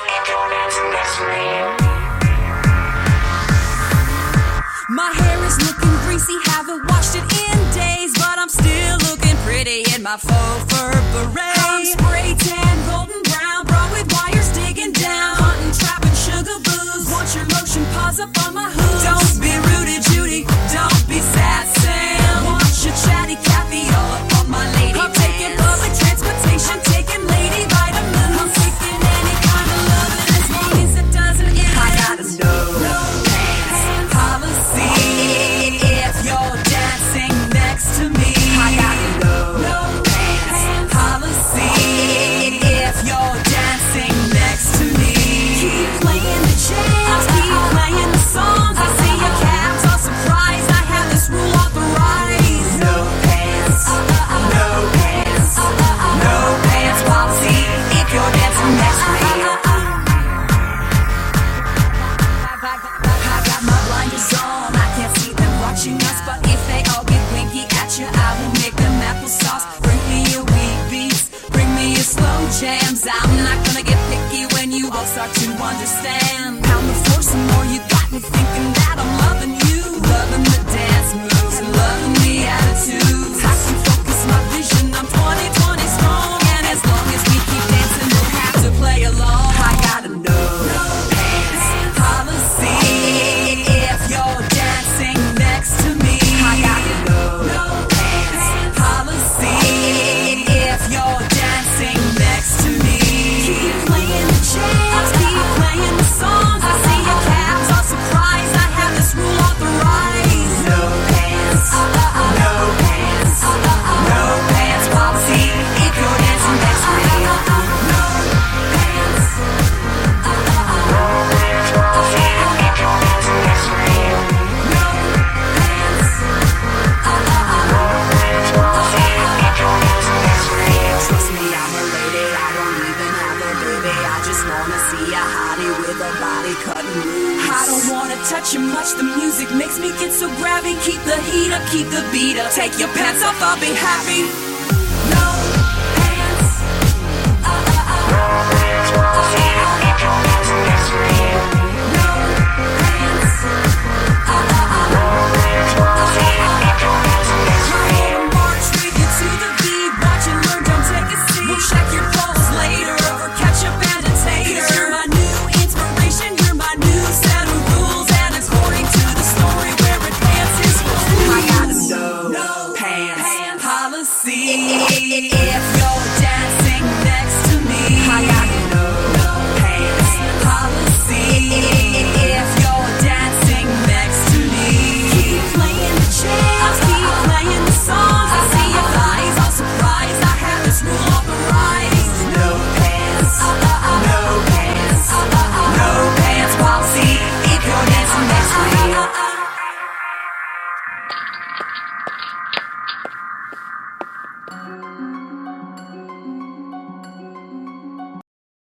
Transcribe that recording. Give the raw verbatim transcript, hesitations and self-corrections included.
My hair is looking greasy, haven't washed it in days, but I'm still looking pretty in my faux fur beret. I'm spray tan, golden brown, bra with wires digging down, hunting, trapping, sugar booze. Want your lotion, paws up on my hooves. Don't be rude, Judy, don't be sad, Sam. Want your chatty Cathy all up on my lady. I'm taking public transportation, taking lady vitamins. I'm taking any kind of loving as long as it doesn't end. I gotta know. No pants policy. If you're dancing next to me, I gotta know. No pants policy. If you're dancing next to me, keep playing the jams, keep playing the songs. I see your calves are surprised. I have this rule authorized. No pants, no pants, no pants policy. If you're dancing next to me. I got my blinders on, I can't see them watching us, but if they all get winky at you, I will make them applesauce. Bring me a wheat beats, bring me a slow jams. I'm not gonna get picky when you all start to understand. Pound the floor some more, you got me thinking that I'm loving you. Loving the dance moves, and loving the attitudes. I can focus my vision, I'm twenty twenty strong, and as long as we keep dancing, we'll have to play along. I gotta know. No pants policy. If you're dancing next to me, I gotta know. No pants policy. If you're dancing next to me, keep playing the jams, keep playing the songs. I see your calves are surprised. I have this rule authorized. No pants, no pants, no pants policy. If you're dancing next to me, no pants. Trust me, I'm a lady, I don't even have a baby. I just wanna see a hottie with a body cutting loose. I don't wanna touch you much, the music makes me get so grabby. Keep the heat up, keep the beat up. Take your pants off, I'll be happy. No pants. Uh, uh, uh. No pants. No pants. Uh, uh, uh. March with you to the beat, watch and learn, don't take a seat. We'll check your pulse later over ketchup and a tater. You're my new inspiration, you're my new set of rules, and according to the story where it dances, I gotta know. No pants policy. If you're